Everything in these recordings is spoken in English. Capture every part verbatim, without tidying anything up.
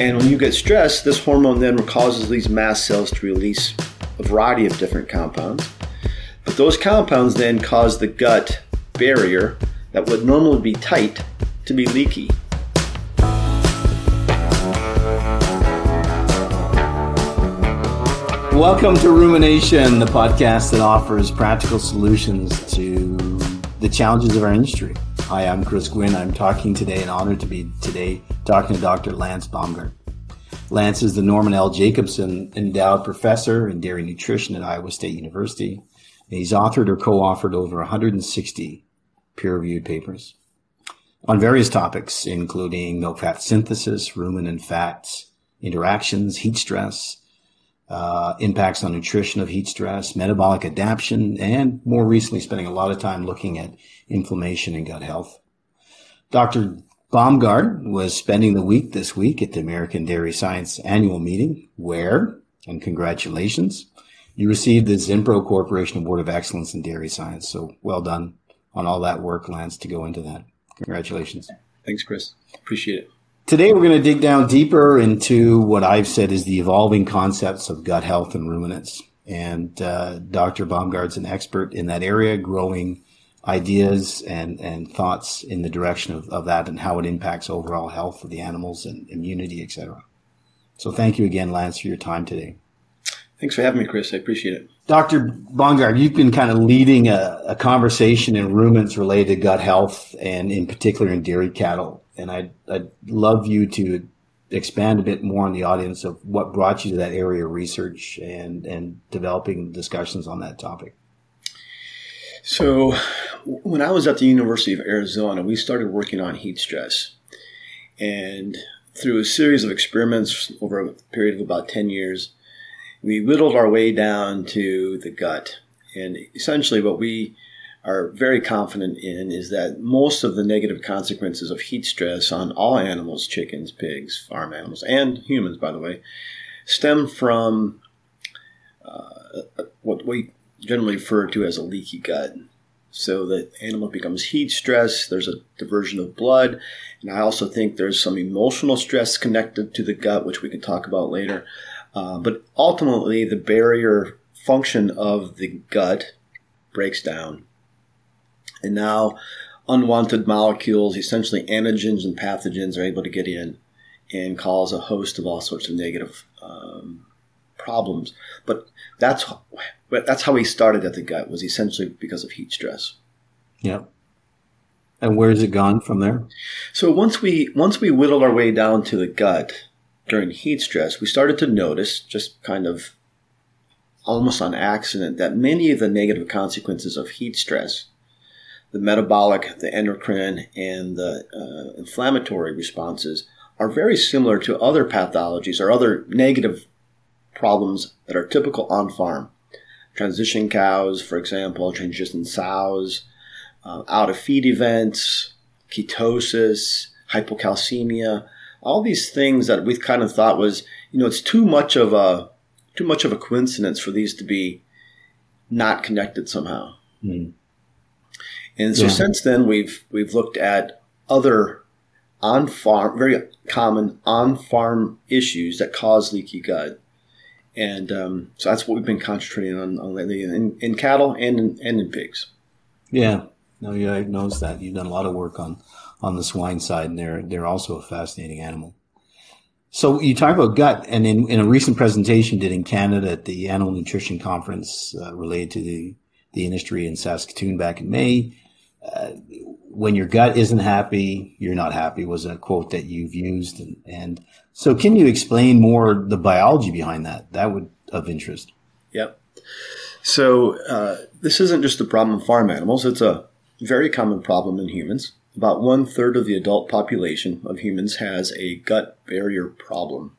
And when you get stressed, this hormone then causes these mast cells to release a variety of different compounds. But those compounds then cause the gut barrier that would normally be tight to be leaky. Welcome to Rumination, the podcast that offers practical solutions to the challenges of our industry. Hi, I'm Chris Gwynn. I'm talking today and honored to be today talking to Doctor Lance Baumgard. Lance is the Norman L. Jacobson Endowed Professor in Dairy Nutrition at Iowa State University. And he's authored or co-authored over one hundred sixty peer-reviewed papers on various topics, including milk fat synthesis, ruminant fats, interactions, heat stress, Uh, impacts on nutrition of heat stress, metabolic adaptation, and more recently spending a lot of time looking at inflammation and gut health. Doctor Baumgard was spending the week this week at the American Dairy Science annual meeting where, and congratulations, you received the Zinpro Corporation Award of Excellence in Dairy Science. So well done on all that work, Lance, to go into that. Congratulations. Thanks, Chris. Appreciate it. Today, we're going to dig down deeper into what I've said is the evolving concepts of gut health and ruminants. And uh, Doctor Baumgard's an expert in that area, growing ideas and, and thoughts in the direction of, of that and how it impacts overall health of the animals and immunity, et cetera. So thank you again, Lance, for your time today. Thanks for having me, Chris. I appreciate it. Doctor Baumgard, you've been kind of leading a, a conversation in ruminants related to gut health and in particular in dairy cattle. And I'd, I'd love you to expand a bit more on the audience of what brought you to that area of research and, and developing discussions on that topic. So when I was at the University of Arizona, we started working on heat stress. And through a series of experiments over a period of about ten years, we whittled our way down to the gut. And essentially what we are very confident in is that most of the negative consequences of heat stress on all animals, chickens, pigs, farm animals, and humans, by the way, stem from uh, what we generally refer to as a leaky gut. So the animal becomes heat stressed, there's a diversion of blood, and I also think there's some emotional stress connected to the gut, which we can talk about later. Uh, but ultimately, the barrier function of the gut breaks down. And now unwanted molecules, essentially antigens and pathogens, are able to get in and cause a host of all sorts of negative um, problems. But that's that's how we started at the gut, was essentially because of heat stress. Yep. And where has it gone from there? So once we once we whittled our way down to the gut during heat stress, we started to notice, just kind of almost on accident, that many of the negative consequences of heat stress, the metabolic, the endocrine, and the uh, inflammatory responses, are very similar to other pathologies or other negative problems that are typical on farm. Transition cows, for example, transition sows, uh, out of feed events, ketosis, hypocalcemia, all these things that we kind of thought was, you know, it's too much of a too much of a coincidence for these to be not connected somehow. Mm. And so yeah. Since then, we've we've looked at other on-farm, very common on-farm issues that cause leaky gut. And um, so that's what we've been concentrating on, on lately in, in cattle and in, and in pigs. Yeah, no, yeah, I've noticed that. You've done a lot of work on, on the swine side, and they're they're also a fascinating animal. So you talk about gut, and in, in a recent presentation did in Canada at the Animal Nutrition Conference uh, related to the, the industry in Saskatoon back in May, uh, when your gut isn't happy, you're not happy was a quote that you've used. And, and so can you explain more the biology behind that? That would of interest. Yep. So uh, this isn't just a problem in farm animals. It's a very common problem in humans. About one third of the adult population of humans has a gut barrier problem.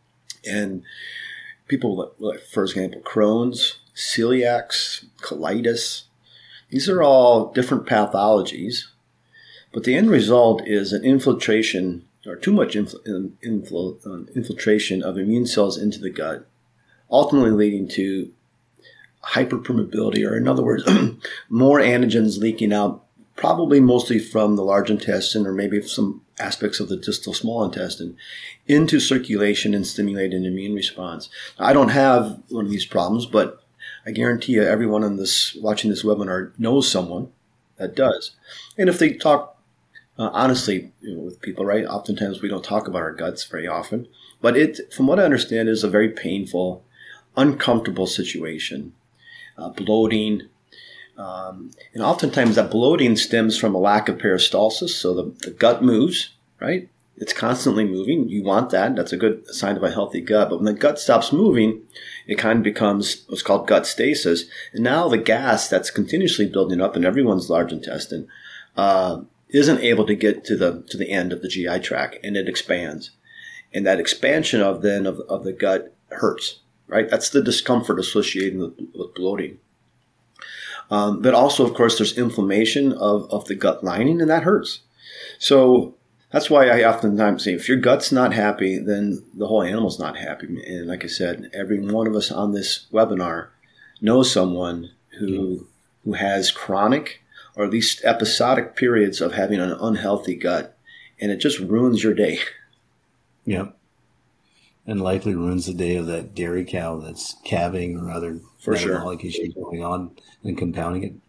And people, like, for example, Crohn's, celiacs, colitis, these are all different pathologies. But the end result is an infiltration or too much infl- infl- infiltration of immune cells into the gut, ultimately leading to hyperpermeability, or in other words, more antigens leaking out probably mostly from the large intestine or maybe some aspects of the distal small intestine, into circulation and stimulate an immune response. Now, I don't have one of these problems, but I guarantee you everyone on this watching this webinar knows someone that does. And if they talk uh, honestly, you know, with people, right, oftentimes we don't talk about our guts very often. But it, from what I understand, is a very painful, uncomfortable situation. Uh, bloating. Um, and oftentimes that bloating stems from a lack of peristalsis. So the, the gut moves, right? It's constantly moving. You want that. That's a good sign of a healthy gut. But when the gut stops moving, it kind of becomes what's called gut stasis. And now the gas that's continuously building up in everyone's large intestine uh, isn't able to get to the to the end of the G I tract, and it expands. And that expansion of then of, of the gut hurts, right? That's the discomfort associated with, with bloating. Um, but also, of course, there's inflammation of, of the gut lining, and that hurts. So that's why I oftentimes say, if your gut's not happy, then the whole animal's not happy. And like I said, every one of us on this webinar knows someone who who has chronic or at least episodic periods of having an unhealthy gut, and it just ruins your day. Yeah. And likely ruins the day of that dairy cow that's calving or other For metabolic sure. issues going on and compounding it.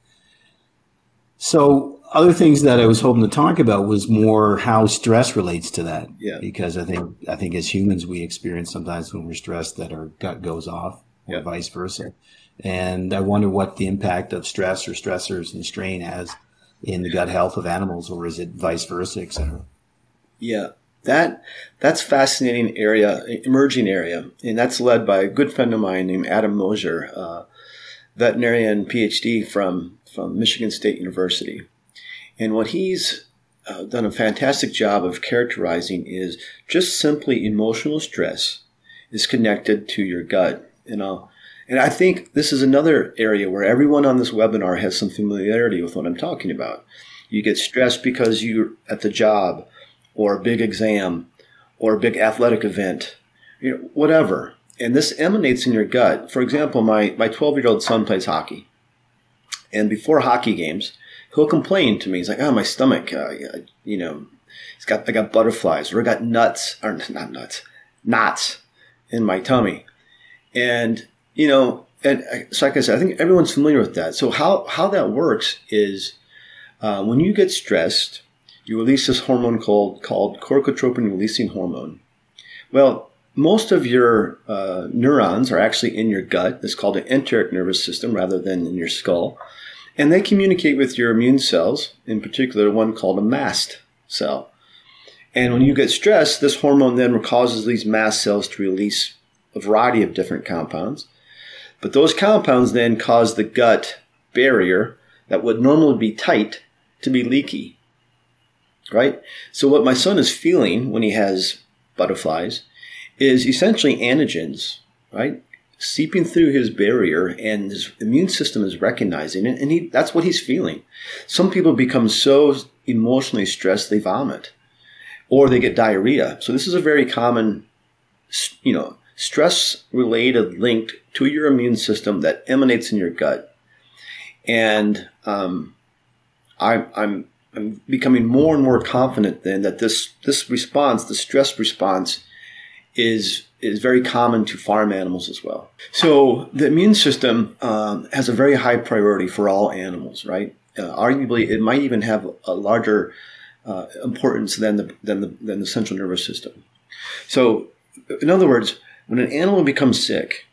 So other things that I was hoping to talk about was more how stress relates to that. Yeah. Because I think I think as humans we experience sometimes when we're stressed that our gut goes off or Yeah. vice versa. And I wonder what the impact of stress or stressors and strain has in the gut health of animals, or is it vice versa, et cetera? Yeah. That that's fascinating area, emerging area, and that's led by a good friend of mine named Adam Mosier, uh, veterinarian P H D from from Michigan State University. And what he's uh, done a fantastic job of characterizing is just simply emotional stress is connected to your gut. You know, and I think this is another area where everyone on this webinar has some familiarity with what I'm talking about. You get stressed because you're at the job, or a big exam, or a big athletic event, you know, whatever. And this emanates in your gut. For example, my, my twelve-year-old son plays hockey. And before hockey games, he'll complain to me. He's like, oh, my stomach, uh, you know, it's got, I got butterflies, or I got nuts, or not nuts, knots in my tummy. And, you know, and so like I said, I think everyone's familiar with that. So how, how that works is uh, when you get stressed, you release this hormone called, called corticotropin-releasing hormone. Well, most of your uh, neurons are actually in your gut. It's called an enteric nervous system rather than in your skull. And they communicate with your immune cells, in particular one called a mast cell. And when you get stressed, this hormone then causes these mast cells to release a variety of different compounds. But those compounds then cause the gut barrier that would normally be tight to be leaky. Right? So what my son is feeling when he has butterflies is essentially antigens, right? Seeping through his barrier, and his immune system is recognizing it, and he, that's what he's feeling. Some people become so emotionally stressed they vomit, or they get diarrhea. So this is a very common, you know, stress-related link to your immune system that emanates in your gut. And um, I, I'm I'm becoming more and more confident then that this this response, the stress response, is is very common to farm animals as well. So the immune system um, has a very high priority for all animals, right? Uh, arguably, it might even have a larger uh, importance than the than the than the central nervous system. So, in other words, when an animal becomes sick,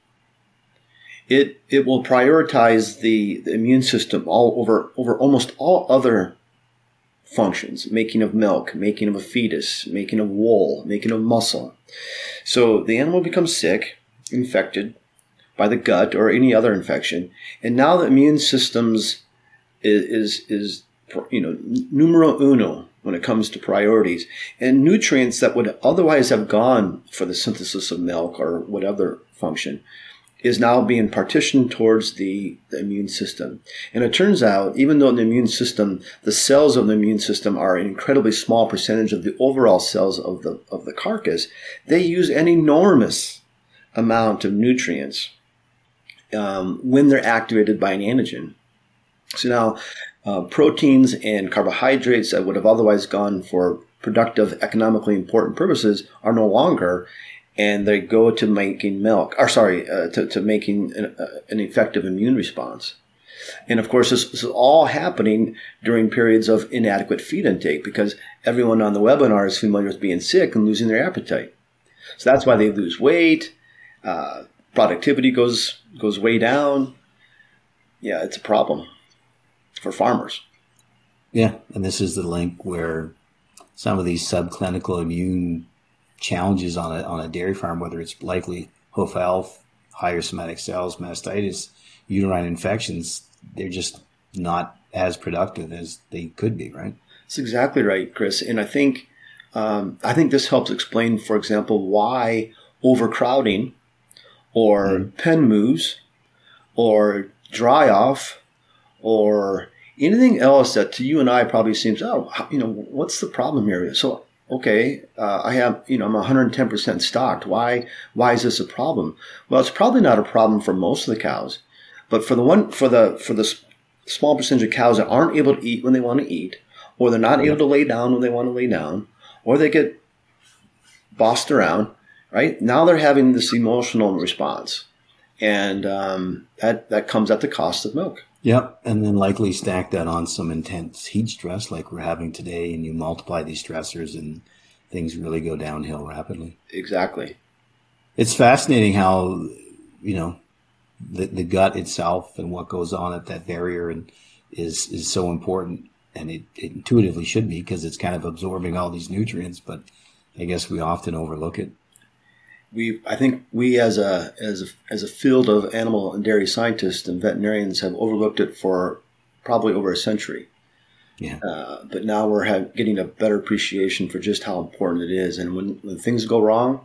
it it will prioritize the, the immune system all over over almost all other functions: making of milk, making of a fetus, making of wool, making of muscle. So the animal becomes sick, infected by the gut or any other infection, and now the immune system's is, is, is you know, numero uno when it comes to priorities. And nutrients that would otherwise have gone for the synthesis of milk or whatever function is now being partitioned towards the, the immune system. And it turns out, even though the immune system, the cells of the immune system are an incredibly small percentage of the overall cells of the of the carcass, they use an enormous amount of nutrients um, when they're activated by an antigen. So now, uh, proteins and carbohydrates that would have otherwise gone for productive, economically important purposes are no longer, and they go to making milk, or sorry, uh, to, to making an, uh, an effective immune response. And of course, this, this is all happening during periods of inadequate feed intake, because everyone on the webinar is familiar with being sick and losing their appetite. So that's why they lose weight. Uh, productivity goes goes way down. Yeah, it's a problem for farmers. Yeah, and this is the link where some of these subclinical immune challenges on a on a dairy farm, whether it's likely hoof health, higher somatic cells, mastitis, uterine infections, they're just not as productive as they could be, right? That's exactly right, Chris. And I think um, I think this helps explain, for example, why overcrowding or mm. pen moves or dry off or anything else that to you and I probably seems, oh, you know, what's the problem here? So, okay, uh, I have, you know, I'm one hundred ten percent stocked. Why, why is this a problem? Well, it's probably not a problem for most of the cows, but for the one, for the, for the small percentage of cows that aren't able to eat when they want to eat, or they're not able to lay down when they want to lay down, or they get bossed around, right? Now they're having this emotional response, and um, that, that comes at the cost of milk. Yep, and then likely stack that on some intense heat stress like we're having today, and you multiply these stressors and things really go downhill rapidly. Exactly. It's fascinating how, you know, the, the gut itself and what goes on at that barrier and is, is so important, and it, it intuitively should be because it's kind of absorbing all these nutrients, but I guess we often overlook it. We, I think we as a as a, as a field of animal and dairy scientists and veterinarians have overlooked it for probably over a century. Yeah. Uh, but now we're have, getting a better appreciation for just how important it is. And when, when things go wrong,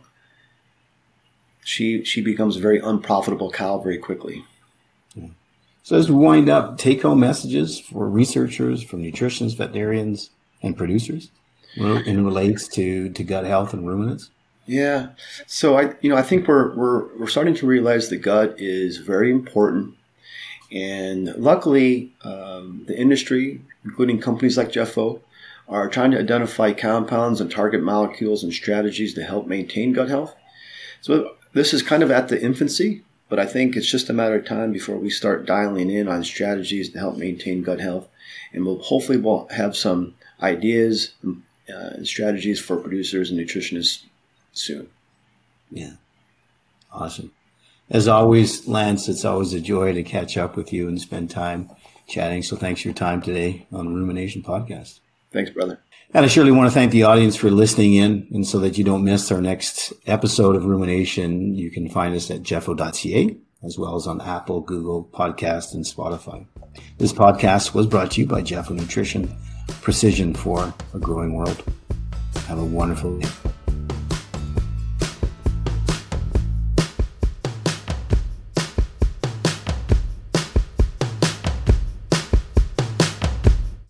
she she becomes a very unprofitable cow very quickly. Yeah. So as we wind up, take-home messages for researchers, from nutritionists, veterinarians, and producers, and relates to, to gut health and ruminants. Yeah. So I, you know, I think we're we're we're starting to realize the gut is very important, and luckily, um, the industry, including companies like Jeffo, are trying to identify compounds and target molecules and strategies to help maintain gut health. So this is kind of at the infancy, but I think it's just a matter of time before we start dialing in on strategies to help maintain gut health, and we'll hopefully we'll have some ideas and uh, strategies for producers and nutritionists soon. Yeah. Awesome. As always, Lance, it's always a joy to catch up with you and spend time chatting. So thanks for your time today on the Rumination Podcast. Thanks, brother. And I surely want to thank the audience for listening in. And so that you don't miss our next episode of Rumination, you can find us at jeffo dot c a, as well as on Apple, Google Podcasts, and Spotify. This podcast was brought to you by Jeffo Nutrition, precision for a growing world. Have a wonderful day.